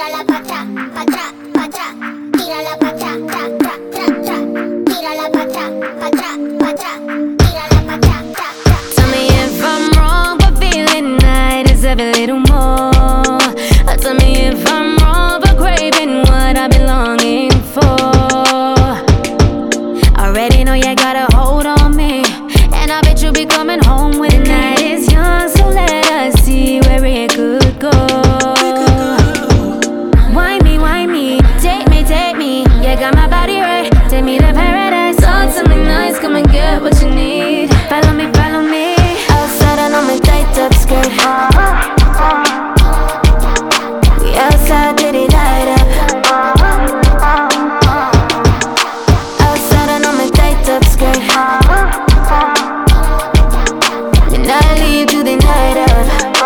Tírala pa' atrás, pa' atrás, pa' atrás. Tírala pa' atrás, tra, tra, tra, tra. Tírala pa' atrás, pa' atrás, pa' atrás. Tírala pa' atrás, tra, tra. Tell me if I'm wrong, but feeling I deserve a little more. Tell me if I'm wrong for craving what I've been longing for. Already know you got a hold on me, and I bet you'll be coming home with it. The night is young, so let us see where it could go. Wine me, take me. You got my body right, take me to paradise. Talk to me nice, come and get what you need. Follow me. Outside and on my tight up skirt. We outside till the light up. Outside and on my tight up skirt. And I leave to the night up.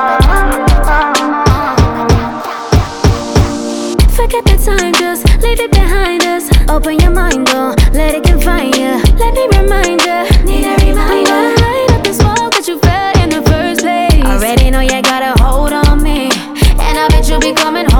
Forget the time, just leave it behind us. Open your mind, don't let it confine you. Let me remind you, need a reminder. Light up the smoke that you felt in the first place. Already know you got a hold on me, and I bet you'll be coming home.